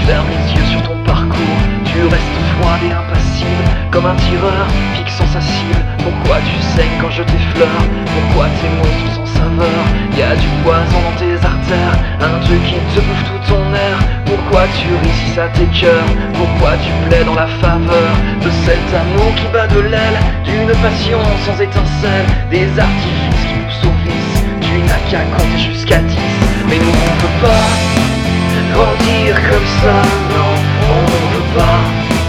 fermes les yeux sur ton parcours, tu restes froide et impassible, comme un tireur fixant sa cible. Pourquoi tu saignes quand je t'effleure? Pourquoi tes mots sont sans saveur? Y'a du poison dans tes artères, un truc qui te bouffe tout ton air. Pourquoi tu ris si ça t'écœure? Pourquoi tu plais dans la faveur de cet amour qui bat de l'aile, d'une passion sans étincelle, des artifices qui poussent au vice? Tu n'as qu'à compter jusqu'à 10. Mais nous on veut pas grandir comme ça, non, on veut pas.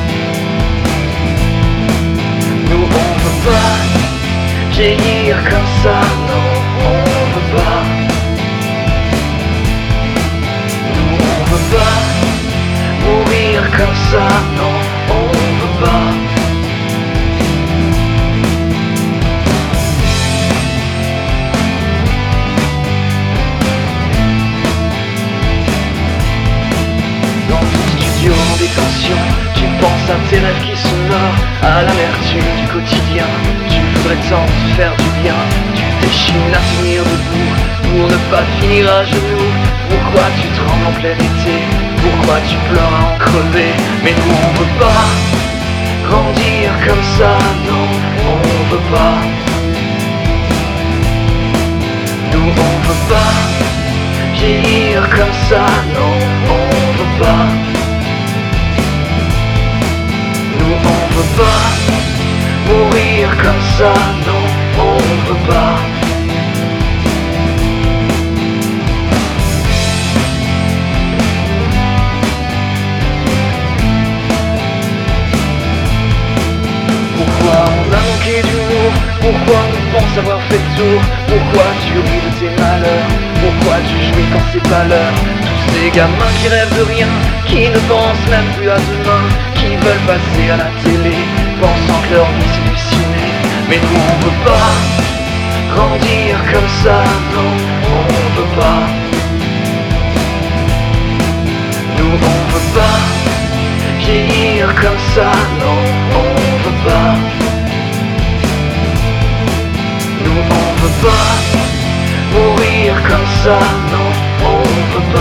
Nous on veut pas vieillir comme ça, non, on veut pas. Nous on veut pas mourir comme ça, non, on veut pas. En détention, tu penses à tes rêves qui s'honorent, à l'amertume du quotidien. Tu voudrais tant te faire du bien, tu t'échines à tenir debout pour ne pas finir à genoux. Pourquoi tu trembles en plein été? Pourquoi tu pleures à en crever? Mais nous on veut pas grandir comme ça, non, on veut pas. Nous on veut pas vieillir comme ça, non, on veut pas. Nous on veut pas mourir comme ça, non, on veut pas. Pourquoi on a manqué d'humour? Pourquoi on pense avoir fait le tour? Pourquoi tu ris de tes malheurs? Pourquoi tu jouis quand c'est pas l'heure? Tous ces gamins qui rêvent de rien, qui ne pensent même plus à demain, qui veulent passer à la télé, pensant que leur vie c'est du ciné. Mais nous on veut pas grandir comme ça, non, on veut pas. Nous on veut pas vieillir comme ça, non, on veut pas. Nous on veut pas mourir comme ça, non, on veut pas.